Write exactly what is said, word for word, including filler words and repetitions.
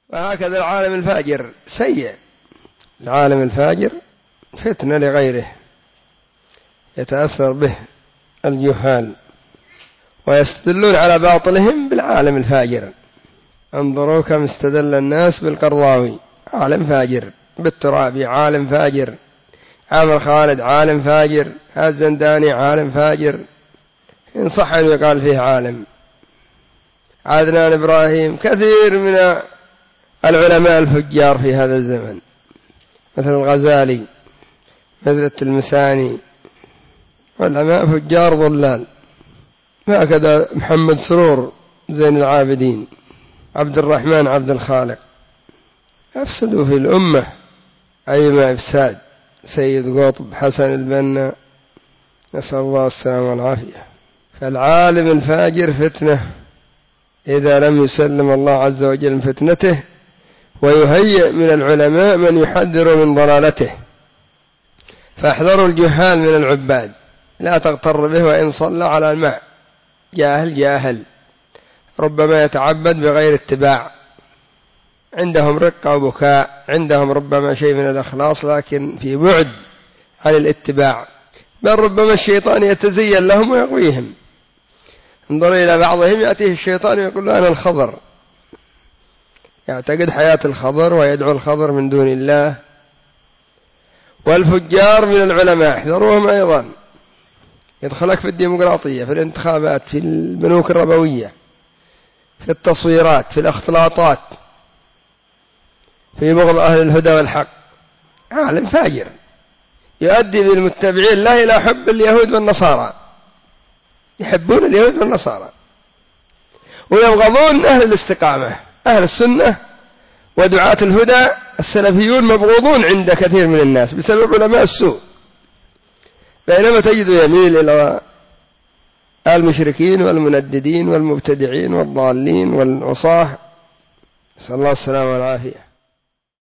وهكذا العالم الفاجر سيء. العالم الفاجر فتنة لغيره، يتأثر به الجهال ويستدلون على باطلهم بالعالم الفاجر. انظروا كم استدل الناس بالقرضاوي عالم فاجر، بالترابي عالم فاجر، عامر خالد عالم فاجر، الزنداني عالم فاجر، إن صح أن يقال فيه عالم. عدنان إبراهيم، كثير من العلماء الفجار في هذا الزمن، مثل الغزالي، مثل التلمساني، علماء فجار ضلال. هكذا محمد سرور زين العابدين، عبد الرحمن عبد الخالق، أفسدوا في الأمة أيما إفساد. سيد قطب، حسن البنا، نسأل الله السلامة والعافية. فالعالم الفاجر فتنة إذا لم يسلم الله عز وجل من فتنته، ويهيئ من العلماء من يحذر من ضلالته. فاحذروا الجهال من العباد، لا تغتر به وإن صلى على الماء. جاهل جاهل ربما يتعبد بغير اتباع، عندهم رقة وبكاء، عندهم ربما شيء من الإخلاص لكن في بعد عن الاتباع، بل ربما الشيطان يتزين لهم ويغويهم. انظر إلى بعضهم يأتيه الشيطان ويقول له أنا الخضر، يعتقد حياة الخضر ويدعو الخضر من دون الله. والفجار من العلماء احذروهم أيضا، يدخلك في الديمقراطية، في الانتخابات، في البنوك الربوية، في التصويرات، في الاختلاطات، في بغض أهل الهدى والحق. عالم فاجر يؤدي بالمتبعين لا إلى حب اليهود والنصارى، يحبون اليهود والنصارى ويبغضون أهل الاستقامة، أهل السنة ودعاة الهدى السلفيون مبغوضون عند كثير من الناس بسبب علماء السوء، بينما تجد يميل إلى المشركين والمنددين والمبتدعين والضالين والعصاة. نسأل الله السلامة والعافية.